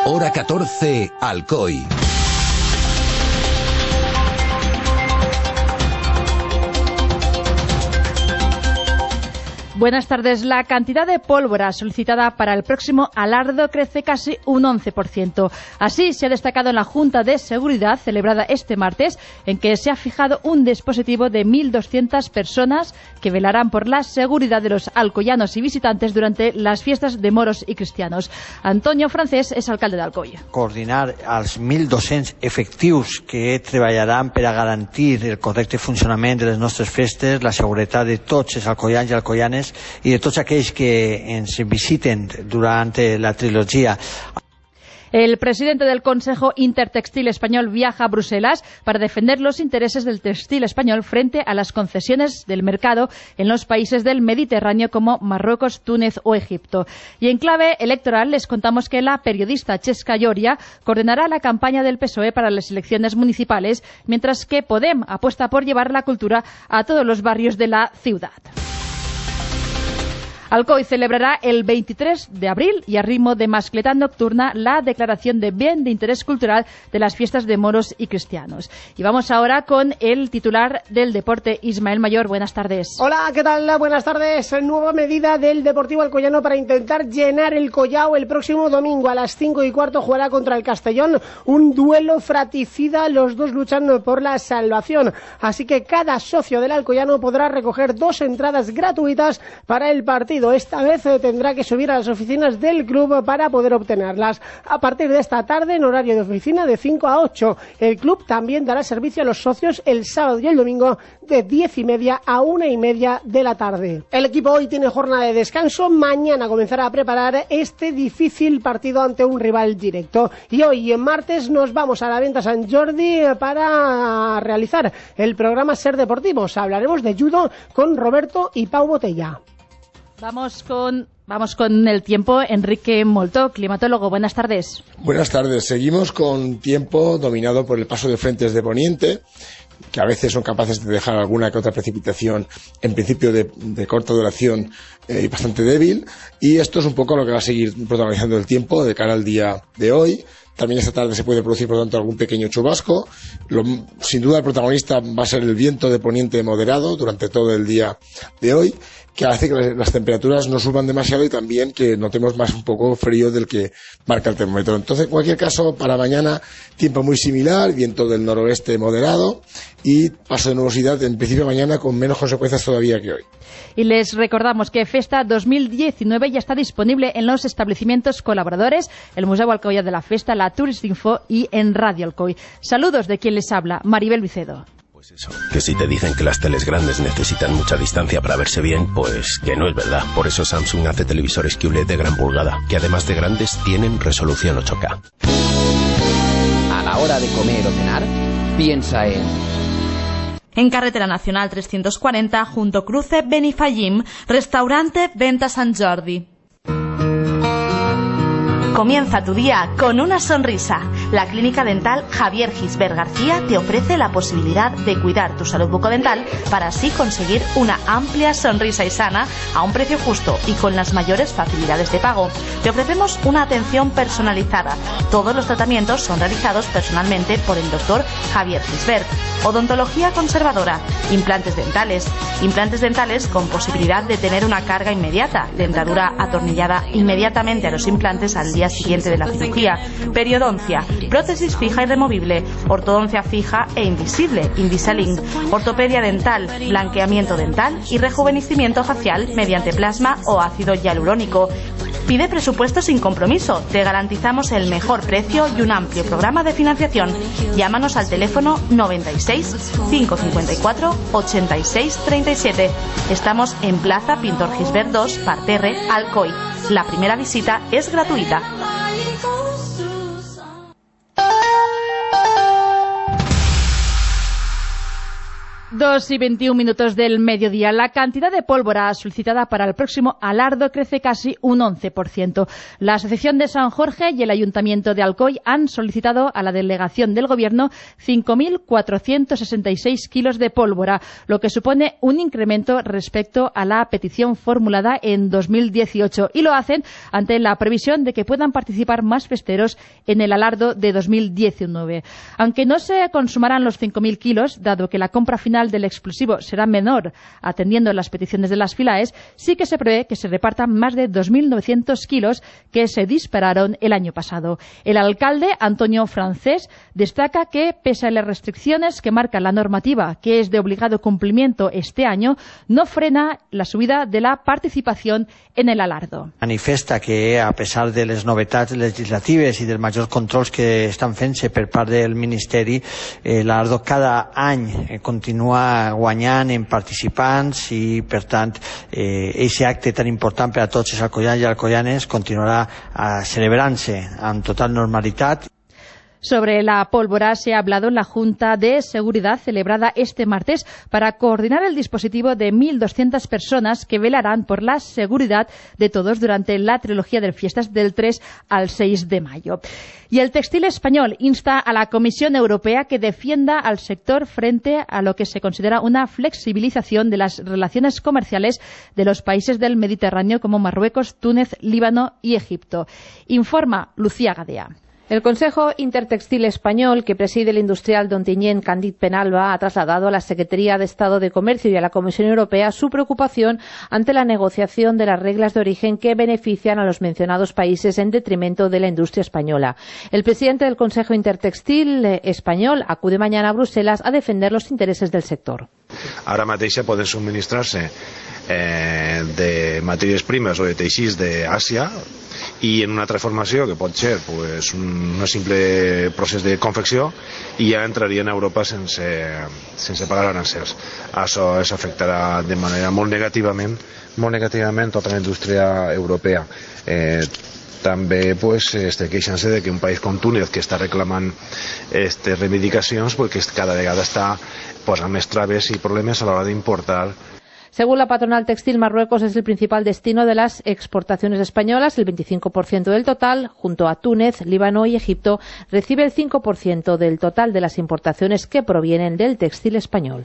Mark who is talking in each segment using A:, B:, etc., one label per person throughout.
A: Hora 14, Alcoy.
B: Buenas tardes. La cantidad de pólvora solicitada para el próximo alardo crece casi un 11%. Así se ha destacado en la Junta de Seguridad celebrada este martes, en que se ha fijado un dispositivo de 1.200 personas que velarán por la seguridad de los alcoyanos y visitantes durante las fiestas de moros y cristianos. Antonio Francés és alcalde d'Alcoi.
C: Coordinar els 1.200 efectius que treballaran per a garantir el correcte funcionament de les nostres festes, la seguretat de tots els alcoians i alcoianes y de todos aquellos que ens visiten durante la trilogia.
B: El presidente del Consejo Intertextil Español viaja a Bruselas para defender los intereses del textil español frente a las concesiones del mercado en los países del Mediterráneo como Marruecos, Túnez o Egipto. Y en clave electoral les contamos que la periodista Chesca Lloria coordinará la campaña del PSOE para las elecciones municipales, mientras que Podem apuesta por llevar la cultura a todos los barrios de la ciudad. Alcoi celebrará el 23 de abril y a ritmo de mascletá nocturna la declaración de bien de interés cultural de las fiestas de moros y cristianos. Y vamos ahora con el titular del deporte, Ismael Mayor. Buenas tardes.
D: Hola, ¿qué tal? Buenas tardes. Nueva medida del Deportivo Alcoyano para intentar llenar el Collao. El próximo domingo a las 5:15 jugará contra el Castellón. Un duelo fratricida, los dos luchan por la salvación. Así que cada socio del Alcoyano podrá recoger 2 entradas gratuitas para el partido. Esta vez tendrá que subir a las oficinas del club para poder obtenerlas. A partir de esta tarde, en horario de oficina, de 5 a 8. El club también dará servicio a los socios el sábado y el domingo de 10:30 a 1:30 de la tarde. El equipo hoy tiene jornada de descanso. Mañana comenzará a preparar este difícil partido ante un rival directo. Y hoy, en martes, nos vamos a la Venta Sant Jordi para realizar el programa Ser Deportivos. Hablaremos de judo con Roberto y Pau Botella.
B: Vamos con el tiempo. Enrique Moltó, climatólogo. Buenas tardes.
E: Buenas tardes. Seguimos con tiempo dominado por el paso de frentes de poniente, que a veces son capaces de dejar alguna que otra precipitación, en principio de corta duración y bastante débil. Y esto es un poco lo que va a seguir protagonizando el tiempo de cara al día de hoy. También esta tarde se puede producir, por lo tanto, algún pequeño chubasco. Sin duda, el protagonista va a ser el viento de poniente moderado durante todo el día de hoy, que hace que las temperaturas no suban demasiado y también que notemos más un poco frío del que marca el termómetro. Entonces, en cualquier caso, para mañana, tiempo muy similar, viento del noroeste moderado y paso de nubosidad, en principio mañana, con menos consecuencias todavía que hoy.
B: Y les recordamos que Festa 2019 ya está disponible en los establecimientos colaboradores, el Museu Alcoy de la Festa, la Turistinfo y en Radio Alcoy. Saludos de quien les habla, Maribel Vicedo.
F: Pues eso, que si te dicen que las teles grandes necesitan mucha distancia para verse bien, pues que no es verdad. Por eso Samsung hace televisores QLED de gran pulgada, que además de grandes tienen resolución 8K.
G: A la hora de comer o cenar, piensa
H: en Carretera Nacional 340, junto cruce Benifallim, restaurante Venta Sant Jordi. Comienza tu día con una sonrisa. La clínica dental Javier Gisbert García te ofrece la posibilidad de cuidar tu salud bucodental para así conseguir una amplia sonrisa y sana a un precio justo y con las mayores facilidades de pago. Te ofrecemos una atención personalizada. Todos los tratamientos son realizados personalmente por el doctor Javier Gisbert. Odontología conservadora, implantes dentales con posibilidad de tener una carga inmediata, dentadura atornillada inmediatamente a los implantes al día siguiente de la cirugía, periodoncia, prótesis fija y removible, ortodoncia fija e invisible, Invisalign, ortopedia dental, blanqueamiento dental y rejuvenecimiento facial mediante plasma o ácido hialurónico. Pide presupuesto sin compromiso, te garantizamos el mejor precio y un amplio programa de financiación. Llámanos al teléfono 96 554 86 37. Estamos en Plaza Pintor Gisbert 2, Parterre, Alcoy. La primera visita es gratuita.
B: 2:21 del mediodía. La cantidad de pólvora solicitada para el próximo alardo crece casi un 11%. La Asociación de San Jorge y el Ayuntamiento de Alcoy han solicitado a la delegación del Gobierno 5.466 kilos de pólvora, lo que supone un incremento respecto a la petición formulada en 2018, y lo hacen ante la previsión de que puedan participar más festeros en el alardo de 2019. Aunque no se consumarán los 5.000 kilos, dado que la compra final del explosivo será menor atendiendo las peticiones de las FILAES, sí que se prevé que se repartan más de 2.900 kilos que se dispararon el año pasado. El alcalde, Antonio Francés, destaca que, pese a las restricciones que marca la normativa, que es de obligado cumplimiento este año, no frena la subida de la participación en el alardo.
C: Manifesta que, a pesar de les novetats legislatives i dels majors controls que estan fent-se per part del Ministeri, l'alardo cada any continua guanyant en participants i, per tant, aquest acte tan important per a tots els alcoians i alcoianes continuarà celebrant-se amb total normalitat.
B: Sobre la pólvora se ha hablado en la Junta de Seguridad celebrada este martes para coordinar el dispositivo de 1.200 personas que velarán por la seguridad de todos durante la trilogía de fiestas del 3 al 6 de mayo. Y el textil español insta a la Comisión Europea que defienda al sector frente a lo que se considera una flexibilización de las relaciones comerciales de los países del Mediterráneo como Marruecos, Túnez, Líbano y Egipto. Informa Lucía Gadea.
I: El Consejo Intertextil Español, que preside el industrial d'Ontinyent Càndid Penalba, ha trasladado a la Secretaría de Estado de Comercio y a la Comisión Europea su preocupación ante la negociación de las reglas de origen que benefician a los mencionados países en detrimento de la industria española. El presidente del Consejo Intertextil Español acude mañana a Bruselas a defender los intereses del sector.
J: Ara mateix poden subministrar-se de matèries primes o de teixits d'Àsia i en una transformació que pot ser pues, un simple procés de confecció i ja entrarien a Europa sense pagar arancels. Això afectarà de manera molt negativament tota la indústria europea. També pues, queixant-se de que un país com Túnez, que està reclamant reivindicacions, que cada vegada està posant més traves i problemes a l'hora d'importar.
I: Según la patronal textil, Marruecos es el principal destino de las exportaciones españolas. El 25% del total, junto a Túnez, Líbano y Egipto, recibe el 5% del total de las importaciones que provienen del textil español.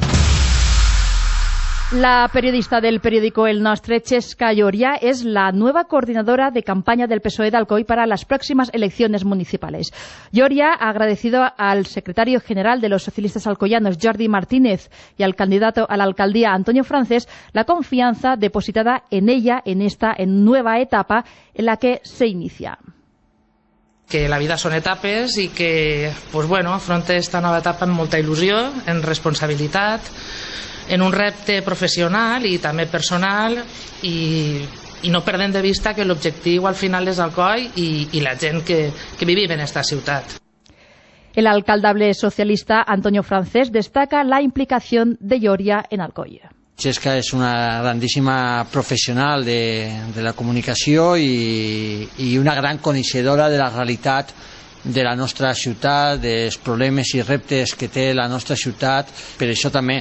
B: La periodista del periódico El Nostre, Chesca Lloria, es la nueva coordinadora de campaña del PSOE de Alcoy para las próximas elecciones municipales. Lloria ha agradecido al secretario general de los socialistas alcoyanos, Jordi Martínez, y al candidato a la alcaldía, Antonio Francés, la confianza depositada en ella en esta nueva etapa en la que se inicia.
K: Que la vida són etapes i que, pues bueno, afronta esta nova etapa amb molta il·lusió, en responsabilitat, en un repte professional i també personal i no perdem de vista que l'objectiu al final és Alcoi i la gent que vivim en esta ciutat.
B: El alcaldable socialista Antonio Francés destaca la implicación de Lloria en Alcoy.
C: Chesca és una grandíssima professional de la comunicació i una gran coneixedora de la realitat de la nostra ciutat, dels problemes i reptes que té la nostra ciutat. Per això també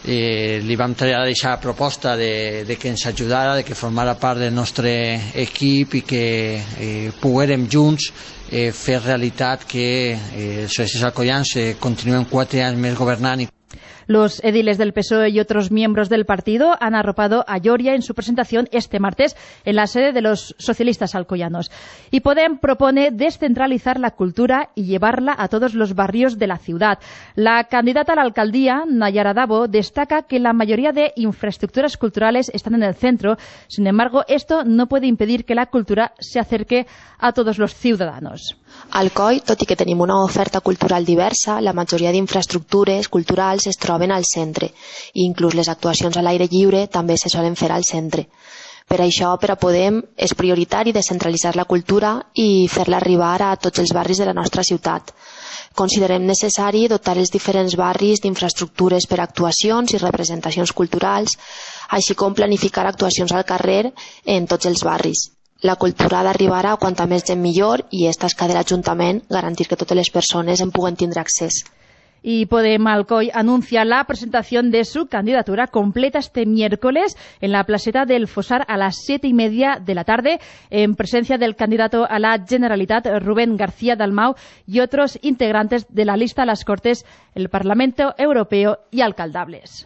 C: li vam traslladar aquesta proposta de que ens ajudara, de que formara part del nostre equip i que poguérem junts fer realitat que els socialistes alcoians continuen 4 anys més governant.
B: Los ediles del PSOE y otros miembros del partido han arropado a Lloria en su presentación este martes en la sede de los socialistas alcoyanos. Y Podem propone descentralizar la cultura y llevarla a todos los barrios de la ciudad. La candidata a la alcaldía, Nayara Dabo, destaca que la mayoría de infraestructuras culturales están en el centro. Sin embargo, esto no puede impedir que la cultura se acerque a todos los ciudadanos.
L: A Alcoi, tot i que tenim una oferta cultural diversa, la majoria d'infraestructures culturals es troben al centre i inclús les actuacions a l'aire lliure també se solen fer al centre. Per això, per a Podem, és prioritari descentralitzar la cultura i fer-la arribar a tots els barris de la nostra ciutat. Considerem necessari dotar els diferents barris d'infraestructures per a actuacions i representacions culturals, així com planificar actuacions al carrer en tots els barris. La cultura ha d'arribar a quanta més gent millor i és tasca de l'Ajuntament garantir que totes les persones en puguen tindre accés.
B: Y Podem Alcoi anuncia la presentación de su candidatura completa este miércoles en la placeta del Fossar a las 7:30 de la tarde, en presencia del candidato a la Generalitat, Rubén García Dalmau, y otros integrantes de la lista a las Cortes, el Parlamento Europeo y Alcaldables.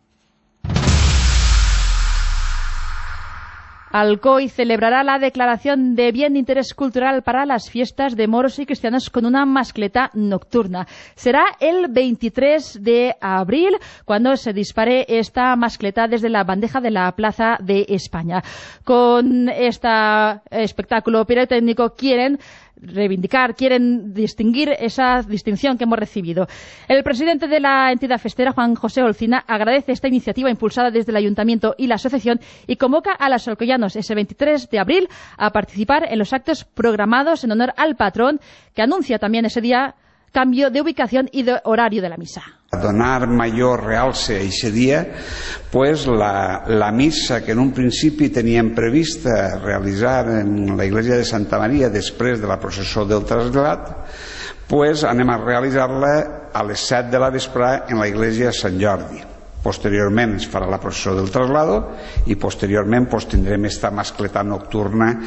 B: Alcoi celebrará la declaración de bien de interés cultural para las fiestas de moros y cristianos con una mascleta nocturna. Será el 23 de abril cuando se dispare esta mascleta desde la bandeja de la Plaza de España. Con este espectáculo pirotécnico quieren distinguir esa distinción que hemos recibido. El presidente de la entidad festera, Juan José Olcina, agradece esta iniciativa impulsada desde el Ayuntamiento y la asociación y convoca a los alcoyanos ese 23 de abril a participar en los actos programados en honor al patrón, que anuncia también ese día cambio de ubicación y de horario de la misa.
M: A donar mayor realce a ese dia, pues la missa que en un principi teníem prevista realitzar en la iglesia de Santa Maria després de la processó del trasllat, pues anem a realitzar-la a les 7 de la vesprada en la iglesia de Sant Jordi. Posteriorment es farà la processó del traslado i posteriorment pues tindrem esta mascleta nocturna.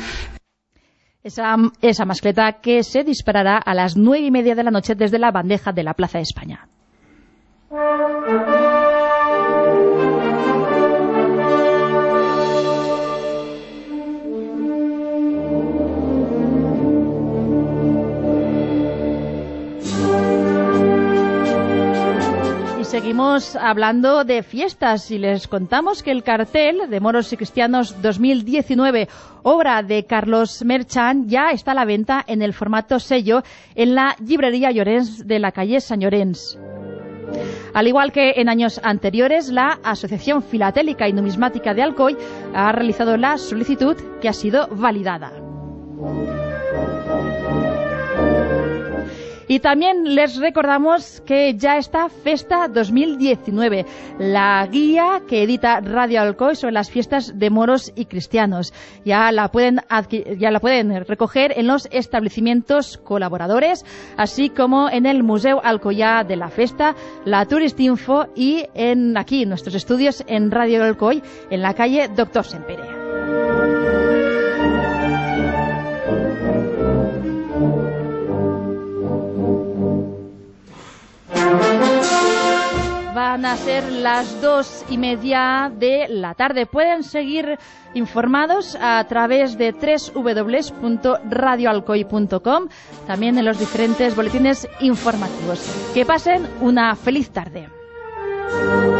B: Esa mascleta que se disparará a las 9:30 de la noche desde la bandeja de la Plaza de España. Seguimos hablando de fiestas y les contamos que el cartel de Moros y Cristianos 2019, obra de Carlos Merchan, ya está a la venta en el formato sello en la Llibrería Llorens de la calle Sant Llorenç. Al igual que en años anteriores, la Asociación Filatélica y Numismática de Alcoi ha realizado la solicitud, que ha sido validada. Y también les recordamos que ya está Festa 2019, la guía que edita Radio Alcoi sobre las fiestas de moros y cristianos. Ya la pueden recoger en los establecimientos colaboradores, así como en el Museu Alcoià de la Festa, la Turistinfo y aquí en nuestros estudios en Radio Alcoi, en la calle Doctor Sempere. Van a ser las 2:30 de la tarde. Pueden seguir informados a través de www.radioalcoi.com, también en los diferentes boletines informativos. Que pasen una feliz tarde.